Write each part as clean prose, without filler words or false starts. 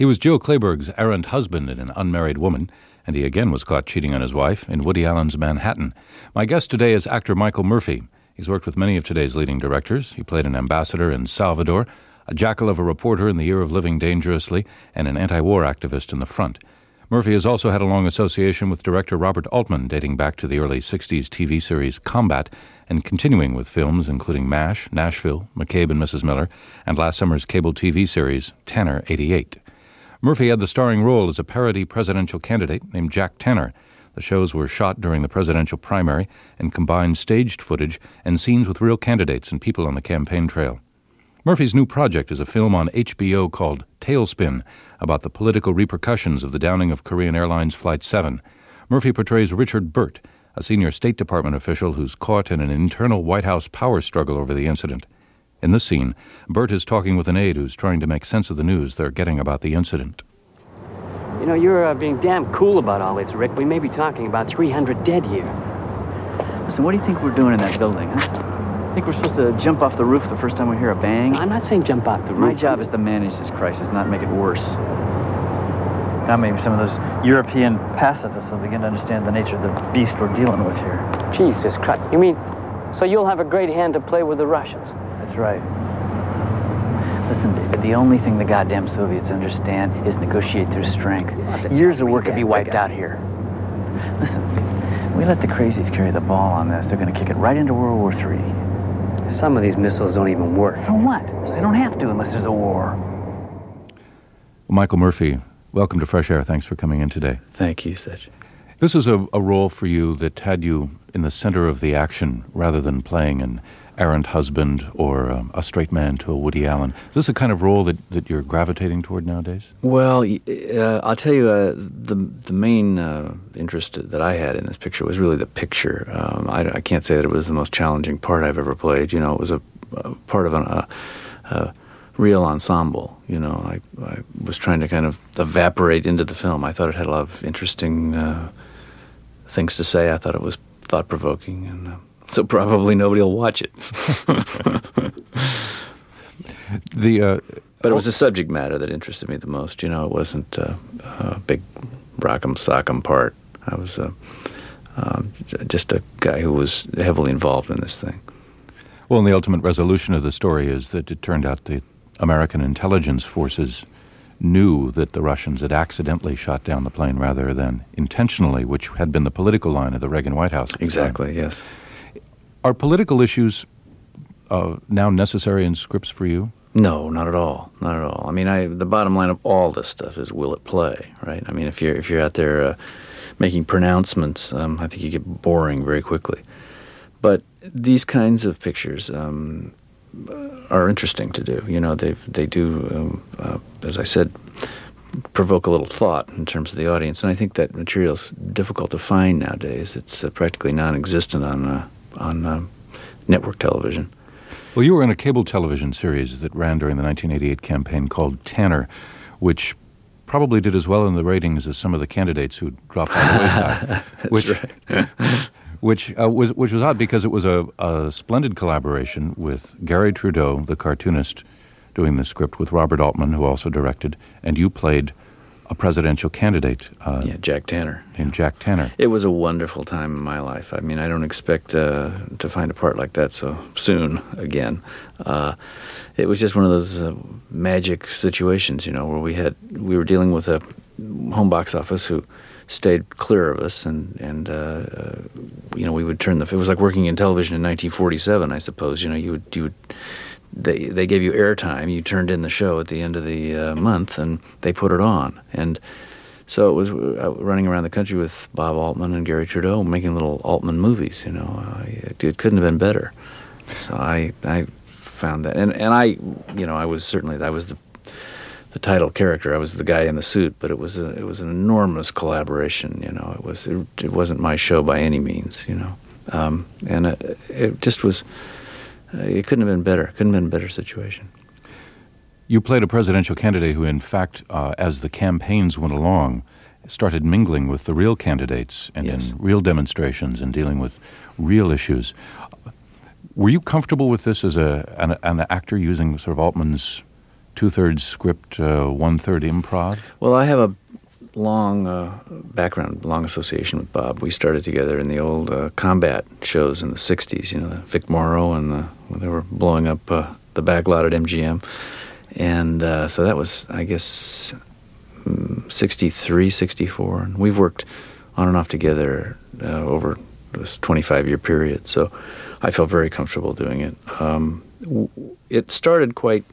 He was Joe Kleberg's errant husband in An Unmarried Woman, and he again was caught cheating on his wife in Woody Allen's Manhattan. My guest today is actor Michael Murphy. He's worked with many of today's leading directors. He played an ambassador in Salvador, a jackal of a reporter in The Year of Living Dangerously, and an anti-war activist in The Front. Murphy has also had a long association with director Robert Altman, dating back to the early 60s TV series Combat, and continuing with films including MASH, Nashville, McCabe and Mrs. Miller, and last summer's cable TV series Tanner 88. Murphy had the starring role as a parody presidential candidate named Jack Tanner. The shows were shot during the presidential primary and combined staged footage and scenes with real candidates and people on the campaign trail. Murphy's new project is a film on HBO called Tailspin, about the political repercussions of the downing of Korean Airlines Flight 7. Murphy portrays Richard Burt, a senior State Department official who's caught in an internal White House power struggle over the incident. In this scene, Burt is talking with an aide who's trying to make sense of the news they're getting about the incident. You know, you're being damn cool about all this, Rick. We may be talking about 300 dead here. Listen, what do you think we're doing in that building, huh? Think we're supposed to jump off the roof the first time we hear a bang? I'm not saying jump off the roof. My job is to manage this crisis, not make it worse. Now maybe some of those European pacifists will begin to understand the nature of the beast we're dealing with here. Jesus Christ. You mean, so you'll have a great hand to play with the Russians? That's right. Listen, David, the only thing the goddamn Soviets understand is negotiate through strength. Years of work could be wiped out here. Listen, we let the crazies carry the ball on this, they're going to kick it right into World War III. Some of these missiles don't even work. So what? They don't have to unless there's a war. Michael Murphy, welcome to Fresh Air. Thanks for coming in today. Thank you, Seth. This is a role for you that had you in the center of the action rather than playing an errant husband or a straight man to a Woody Allen. Is this the kind of role that you're gravitating toward nowadays? Well, I'll tell you, the main interest that I had in this picture was really the picture. I can't say that it was the most challenging part I've ever played. You know, it was a part of a real ensemble. You know, I was trying to kind of evaporate into the film. I thought it had a lot of interesting things to say. I thought it was thought-provoking, and so probably nobody will watch it. But it was the subject matter that interested me the most. You know, it wasn't a big rock'em sock'em part. I was just a guy who was heavily involved in this thing. Well, and the ultimate resolution of the story is that it turned out the American intelligence forces knew that the Russians had accidentally shot down the plane rather than intentionally, which had been the political line of the Reagan White House. Exactly, yes. Are political issues now necessary in scripts for you? No, not at all. Not at all. I mean, the bottom line of all this stuff is, will it play, right? I mean, if you're out there making pronouncements, I think you get boring very quickly. But these kinds of pictures are interesting to do. You know, they do, as I said, provoke a little thought in terms of the audience, and I think that material's difficult to find nowadays. It's practically non-existent on network television. Well, you were in a cable television series that ran during the 1988 campaign called Tanner, which probably did as well in the ratings as some of the candidates who dropped on the wayside. That's right. which was odd because it was a splendid collaboration with Gary Trudeau, the cartoonist, doing the script with Robert Altman, who also directed, and you played a presidential candidate. Jack Tanner. Named Jack Tanner. It was a wonderful time in my life. I mean, I don't expect to find a part like that so soon again. It was just one of those magic situations, you know, where we were dealing with a home box office who stayed clear of us, and you know, we would turn it was like working in television in 1947, I suppose. You know, you would they gave you airtime. You turned in the show at the end of the month, and they put it on. And so it was running around the country with Bob Altman and Gary Trudeau making little Altman movies. You know, it couldn't have been better. So I found that, and I was the title character. I was the guy in the suit, but it was an enormous collaboration. You know, it wasn't my show by any means. You know, and it just was. It couldn't have been better. Couldn't have been a better situation. You played a presidential candidate who, in fact, as the campaigns went along, started mingling with the real candidates and Yes. in real demonstrations and dealing with real issues. Were you comfortable with this as an actor using sort of Altman's 2/3 script, 1/3 improv? Well, I have a long background, long association with Bob. We started together in the old combat shows in the 60s, the Vic Morrow when they were blowing up the back lot at MGM. And so that was, I guess, 63, 64. And we've worked on and off together over this 25-year period. So I felt very comfortable doing it. It started quite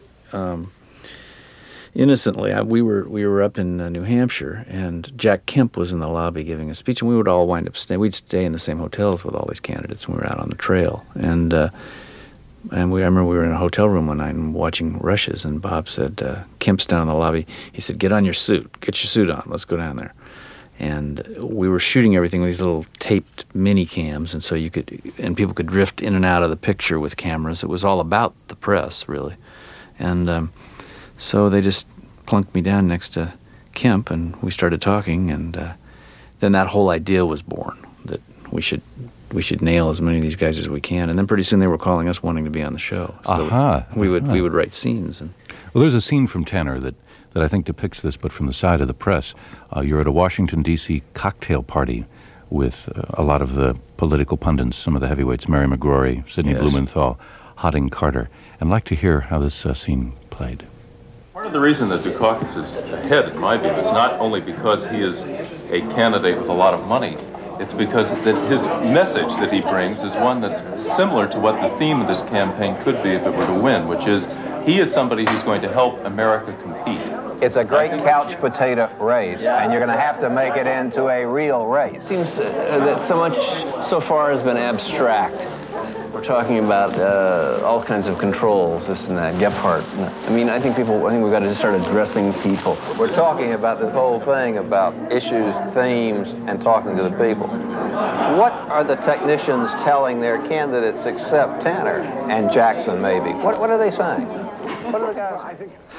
innocently. We were up in New Hampshire, and Jack Kemp was in the lobby giving a speech, and we would all wind up we'd stay in the same hotels with all these candidates when we were out on the trail. And I remember we were in a hotel room one night and watching rushes, and Bob said, Kemp's down in the lobby. He said, "Get on your suit. Get your suit on. Let's go down there." And we were shooting everything with these little taped mini cams, and so people could drift in and out of the picture with cameras. It was all about the press, really. And so they just plunked me down next to Kemp, and we started talking, and then that whole idea was born, that we should nail as many of these guys as we can. And then pretty soon they were calling us wanting to be on the show. So we would write scenes. Well, there's a scene from Tanner that I think depicts this, but from the side of the press. You're at a Washington, D.C. cocktail party with a lot of the political pundits, some of the heavyweights, Mary McGrory, Sidney Blumenthal, Harding Carter. I'd like to hear how this scene played. Part of the reason that Dukakis is ahead, in my view, is not only because he is a candidate with a lot of money, it's because his message that he brings is one that's similar to what the theme of this campaign could be if it were to win, which is he is somebody who's going to help America compete. It's a great couch potato race, and you're going to have to make it into a real race. It seems that so much so far has been abstract. We're talking about all kinds of controls, this and that, Gephardt. I think we've got to just start addressing people. We're talking about this whole thing about issues, themes, and talking to the people. What are the technicians telling their candidates except Tanner and Jackson, maybe? What are they saying? What are the guys?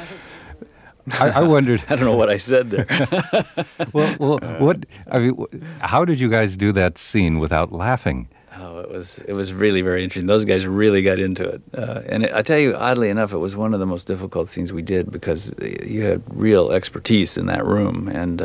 I wondered. I don't know what I said there. How did you guys do that scene without laughing? Oh, it was really very interesting. Those guys really got into it. I tell you, oddly enough, it was one of the most difficult scenes we did because you had real expertise in that room. And,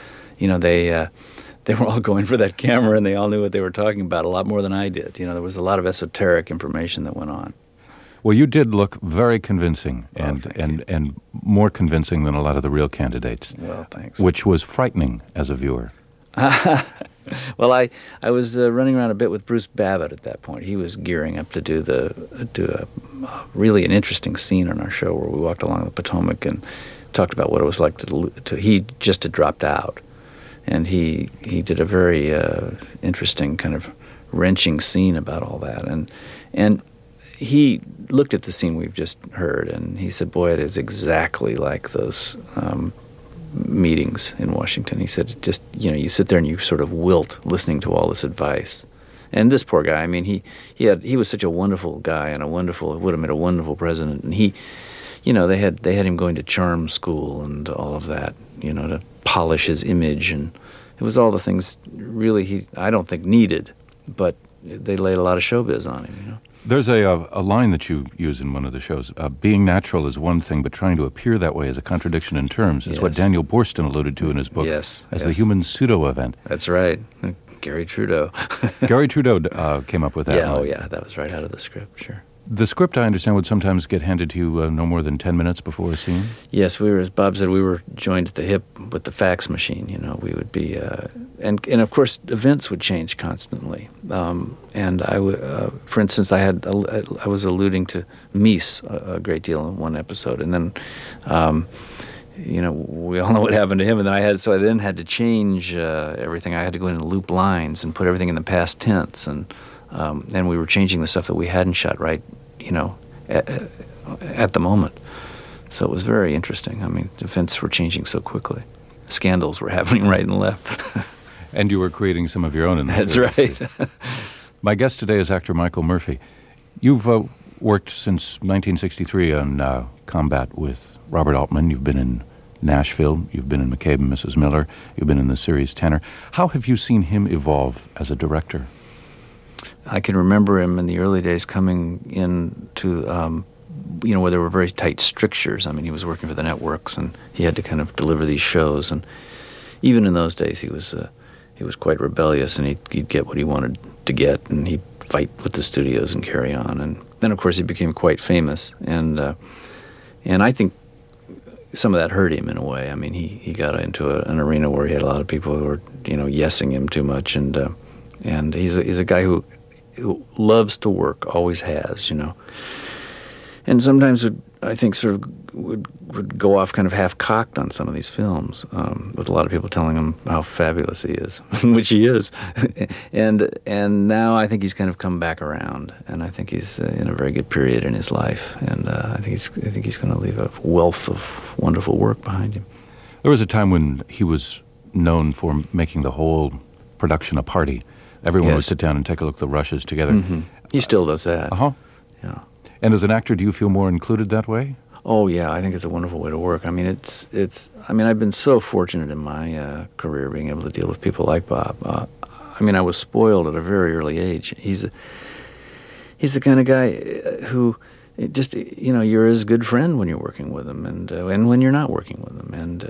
they were all going for that camera, and they all knew what they were talking about a lot more than I did. There was a lot of esoteric information that went on. Well, you did look very convincing, and more convincing than a lot of the real candidates. Well, thanks. Which was frightening as a viewer. Well, I was running around a bit with Bruce Babbitt at that point. He was gearing up to do really an interesting scene on our show where we walked along the Potomac and talked about what it was like to he just had dropped out, and he did a very interesting kind of wrenching scene about all that, and he looked at the scene we've just heard, and he said, "Boy, it is exactly like those meetings in Washington." He said, "Just you sit there and you sort of wilt listening to all this advice." And this poor guy, he was such a wonderful guy and would have made a wonderful president. And they had him going to charm school and all of that, to polish his image, and it was all the things really I don't think needed, but they laid a lot of showbiz on him. There's a line that you use in one of the shows. Being natural is one thing, but trying to appear that way is a contradiction in terms. It's what Daniel Boorstin alluded to in his book as the human pseudo-event. That's right. Gary Trudeau. Gary Trudeau came up with that line. Oh, yeah, that was right out of the script, sure. The script, I understand, would sometimes get handed to you no more than 10 minutes before a scene? Yes, as Bob said, we were joined at the hip with the fax machine. We would be, and of course, events would change constantly. And for instance, I was alluding to Mies a great deal in one episode, and then, we all know what happened to him. And then I had to change everything. I had to go in and loop lines and put everything in the past tense, and we were changing the stuff that we hadn't shot right, at the moment. So it was very interesting. Events were changing so quickly. Scandals were happening right and left. And you were creating some of your own in this That's series. Right. My guest today is actor Michael Murphy. You've worked since 1963 on Combat with Robert Altman. You've been in Nashville. You've been in McCabe and Mrs. Miller. You've been in the series Tanner. How have you seen him evolve as a director? I can remember him in the early days coming in to where there were very tight strictures. I mean, he was working for the networks, and he had to kind of deliver these shows. And even in those days, he was quite rebellious, and he'd get what he wanted to get, and he'd fight with the studios and carry on. And then, of course, he became quite famous, and I think some of that hurt him in a way. I mean, he got into an arena where he had a lot of people who were, yesing him too much, and he's a guy who loves to work, always has, and sometimes I think sort of would go off kind of half-cocked on some of these films, with a lot of people telling him how fabulous he is, which he is. and now I think he's kind of come back around, and I think he's in a very good period in his life, and I think he's going to leave a wealth of wonderful work behind him. There was a time when he was known for making the whole production a party. Everyone would sit down and take a look at the rushes together. Mm-hmm. He still does that. Uh-huh. Yeah. And as an actor, do you feel more included that way? Oh yeah, I think it's a wonderful way to work. I mean, I've been so fortunate in my career being able to deal with people like Bob. I was spoiled at a very early age. He's the kind of guy who just you're his good friend when you're working with him, and when you're not working with him, and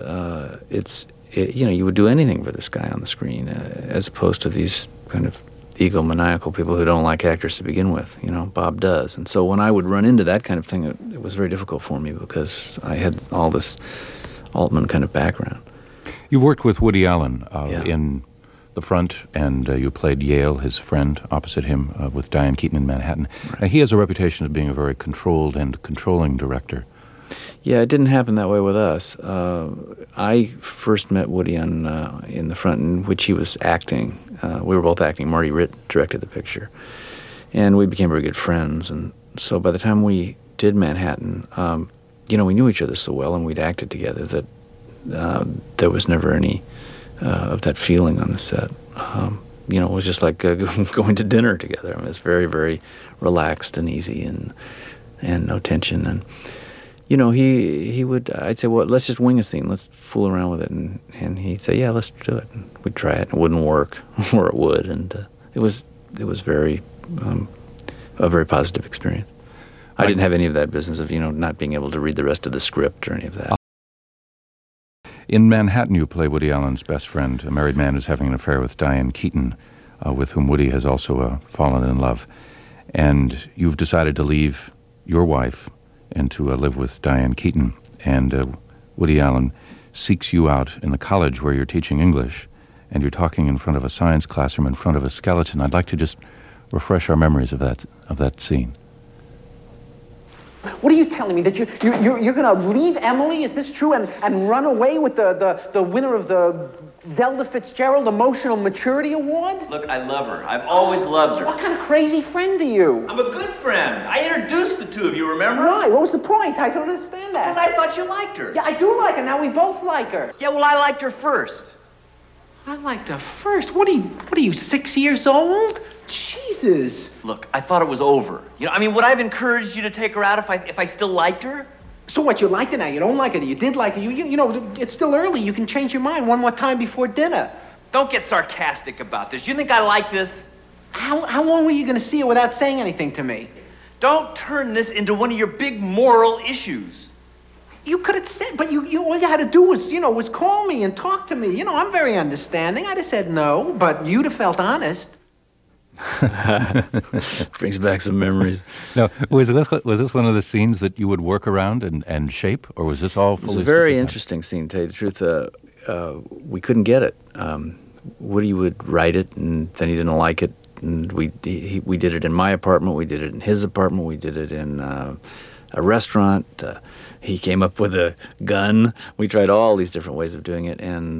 you would do anything for this guy on the screen, as opposed to these kind of egomaniacal people who don't like actors to begin with. Bob does. And so when I would run into that kind of thing, it was very difficult for me because I had all this Altman kind of background. You worked with Woody Allen in The Front, and you played Yale, his friend, opposite him with Diane Keaton in Manhattan. Right. Now, he has a reputation of being a very controlled and controlling director. Yeah, it didn't happen that way with us. I first met Woody in The Front, in which he was acting. We were both acting. Marty Ritt directed the picture. And we became very good friends. And so by the time we did Manhattan, we knew each other so well, and we'd acted together that there was never any of that feeling on the set. It was just like going to dinner together. It was very, very relaxed and easy and no tension. And he would, I'd say, well, let's just wing a scene. Let's fool around with it. And he'd say, yeah, let's do it. And we'd try it, and it wouldn't work, or it would. And it was very, a very positive experience. I didn't have any of that business of, not being able to read the rest of the script or any of that. In Manhattan, you play Woody Allen's best friend, a married man who's having an affair with Diane Keaton, with whom Woody has also fallen in love. And you've decided to leave your wife and to live with Diane Keaton. And Woody Allen seeks you out in the college where you're teaching English, and you're talking in front of a science classroom in front of a skeleton. I'd like to just refresh our memories of that scene. What are you telling me, that you're going to leave Emily? Is this true? And run away with the winner of the Zelda Fitzgerald Emotional Maturity Award? Look, I love her. I've always loved her. What kind of crazy friend are you? I'm a good friend. I introduced the two of you, remember? Why? What was the point? I don't understand that. Because I thought you liked her. Yeah, I do like her. Now we both like her. Yeah, well, I liked her first. I liked her first? What are you, 6 years old? Jesus. Look, I thought it was over. Would I have encouraged you to take her out if I still liked her? So what, you liked her now? You don't like her? You did like her? It's still early. You can change your mind one more time before dinner. Don't get sarcastic about this. You think I like this? How long were you going to see her without saying anything to me? Don't turn this into one of your big moral issues. You could have said, but all you had to do was call me and talk to me. I'm very understanding. I'd have said no, but you'd have felt honest. Brings back some memories. Now, was this one of the scenes that you would work around and shape, or was this all fully? It was a very interesting scene, to tell you the truth. We couldn't get it. Woody would write it, and then he didn't like it, and we did it in my apartment, we did it in his apartment, we did it in a restaurant. He came up with a gun. We tried all these different ways of doing it, and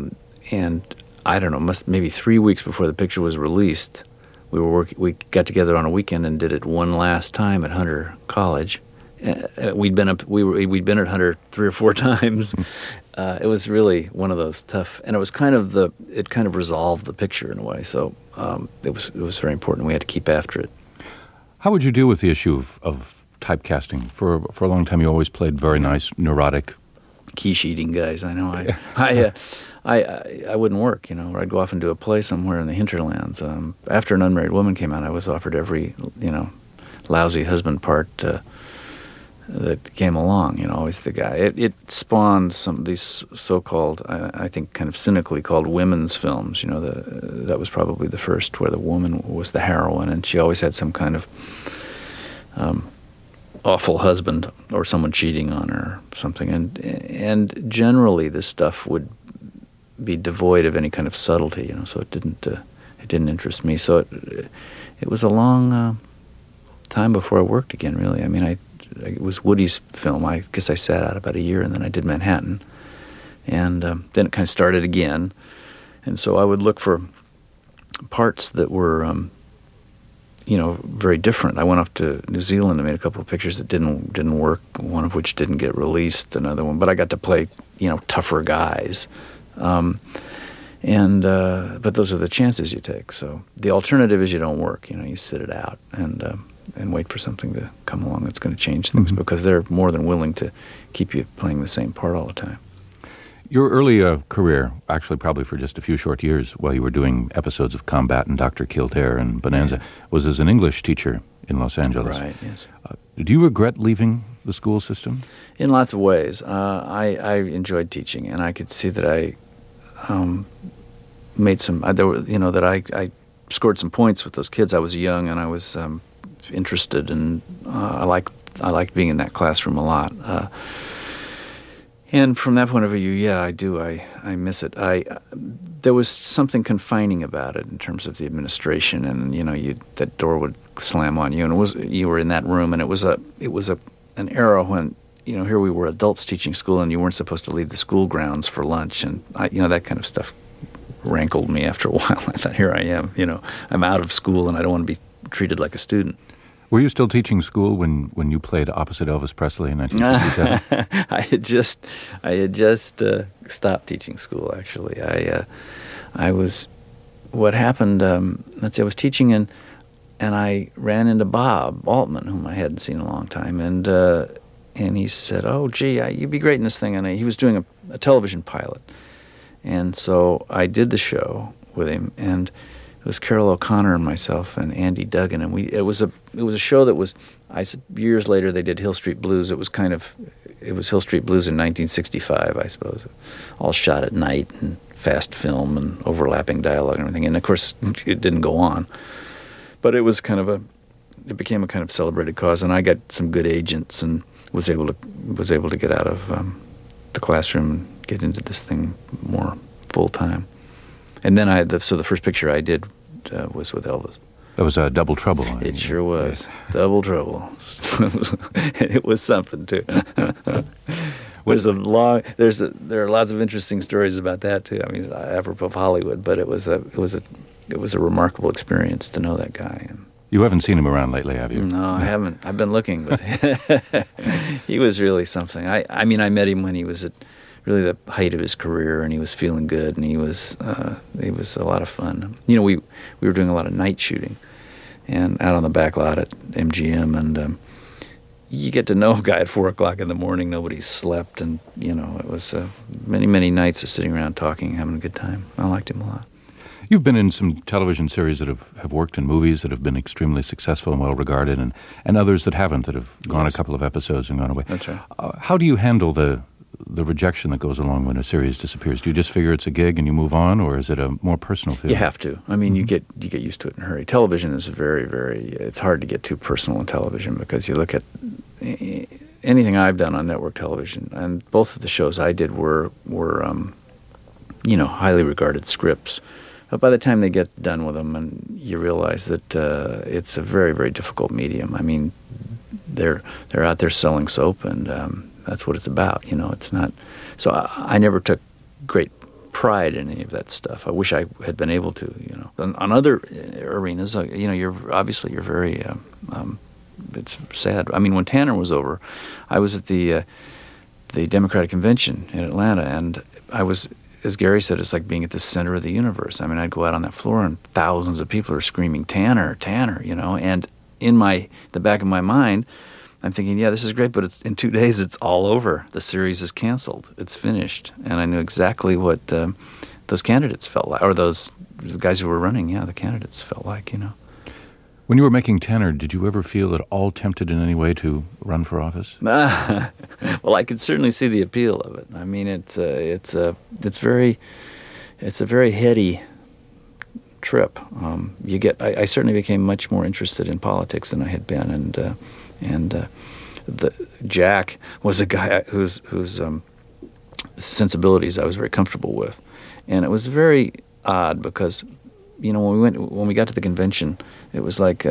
I don't know, maybe 3 weeks before the picture was released, we got together on a weekend and did it one last time at Hunter College. We'd been at Hunter 3 or 4 times. It was really one of those tough, and it was it kind of resolved the picture in a way. So it was very important. We had to keep after it. How would you deal with the issue of typecasting? For a long time, you always played very nice, neurotic, quiche-eating guys. I know. I wouldn't work, or I'd go off and do a play somewhere in the hinterlands. After An Unmarried Woman came out, I was offered every, lousy husband part that came along, always the guy. It spawned some of these so-called, I think kind of cynically called women's films, that was probably the first where the woman was the heroine and she always had some kind of awful husband or someone cheating on her or something. And generally this stuff would be devoid of any kind of subtlety, so it didn't interest me. So it was a long time before I worked again, really. I mean, it was Woody's film. I guess I sat out about a year, and then I did Manhattan. And then it kind of started again. And so I would look for parts that were, very different. I went off to New Zealand and made a couple of pictures that didn't work, one of which didn't get released, another one. But I got to play, tougher guys. But those are the chances you take. So the alternative is you don't work. You sit it out and wait for something to come along that's going to change things, because they're more than willing to keep you playing the same part all the time. Your early career, actually probably for just a few short years while you were doing episodes of Combat and Dr. Kildare and Bonanza, was as an English teacher in Los Angeles. Right, yes. Do you regret leaving the school system? In lots of ways. I enjoyed teaching, and I could see that I made some, that I scored some points with those kids. I was young, and I was interested, and I liked being in that classroom a lot. And from that point of view, yeah, I do. I miss it. There was something confining about it in terms of the administration, and that door would slam on you, and you were in that room, and it was an era when here we were adults teaching school, and you weren't supposed to leave the school grounds for lunch, and that kind of stuff rankled me after a while. I thought, here I am, I'm out of school, and I don't want to be treated like a student. Were you still teaching school when you played opposite Elvis Presley in 1957? I had just stopped teaching school, actually. I was, what happened, I was teaching and I ran into Bob Altman, whom I hadn't seen in a long time, and he said, "Oh, gee, you'd be great in this thing." And he was doing a television pilot. And so I did the show with him, and it was Carol O'Connor and myself and Andy Duggan, and it was a show that was, years later they did Hill Street Blues. It was Hill Street Blues in 1965, I suppose, all shot at night and fast film and overlapping dialogue and everything. And of course, it didn't go on, but it was it became a kind of celebrated cause, and I got some good agents and was able to get out of the classroom and get into this thing more full time. And then so the first picture I did was with Elvis. That was Double Trouble. It sure was. Double Trouble. It was something too. There are lots of interesting stories about that too. I mean, apropos of Hollywood, but it was a remarkable experience to know that guy. You haven't seen him around lately, have you? No, I haven't. I've been looking, but he was really something. I met him when he was at really the height of his career, and he was feeling good, and he was a lot of fun. We were doing a lot of night shooting, and out on the back lot at MGM, and you get to know a guy at 4:00 in the morning. Nobody slept, and it was many nights of sitting around talking, having a good time. I liked him a lot. You've been in some television series that have worked in movies that have been extremely successful and well regarded, and others that haven't, that have gone a couple of episodes and gone away. That's right. How do you handle the rejection that goes along when a series disappears? Do you just figure it's a gig and you move on, or is it a more personal feeling? You have to. I mean, you get used to it in a hurry. Television is it's hard to get too personal in television, because you look at anything I've done on network television, and both of the shows I did were highly regarded scripts. But by the time they get done with them, and you realize that it's a very, very difficult medium. I mean, they're out there selling soap, and that's what it's about. It's not. So I never took great pride in any of that stuff. I wish I had been able to. On other arenas, you're very. It's sad. I mean, when Tanner was over, I was at the Democratic Convention in Atlanta, and I was. As Gary said, it's like being at the center of the universe. I mean, I'd go out on that floor and thousands of people are screaming, "Tanner, Tanner," and in the back of my mind, I'm thinking, yeah, this is great, but in 2 days it's all over. The series is canceled. It's finished. And I knew exactly what those candidates felt like, or the guys who were running, the candidates felt like, When you were making Tanner, did you ever feel at all tempted in any way to run for office? Well, I could certainly see the appeal of it. I mean, it's a very heady trip. I certainly became much more interested in politics than I had been, and Jack was a guy whose sensibilities I was very comfortable with, and it was very odd because, when we got to the convention, it was like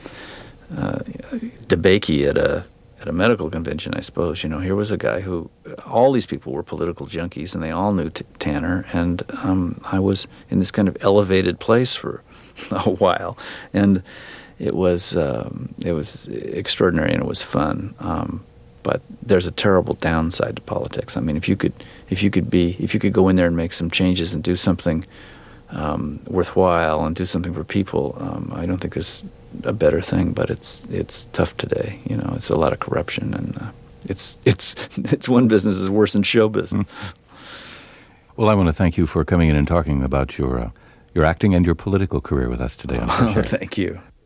DeBakey at a medical convention, I suppose. Here was a guy who, all these people were political junkies, and they all knew Tanner, and I was in this kind of elevated place for a while, and it was extraordinary and it was fun. But there's a terrible downside to politics. I mean, if you could go in there and make some changes and do something worthwhile and do something for people, I don't think there's a better thing. But it's tough today. It's a lot of corruption, and it's one business is worse than show business. Well, I want to thank you for coming in and talking about your acting and your political career with us today on our show. Thank you.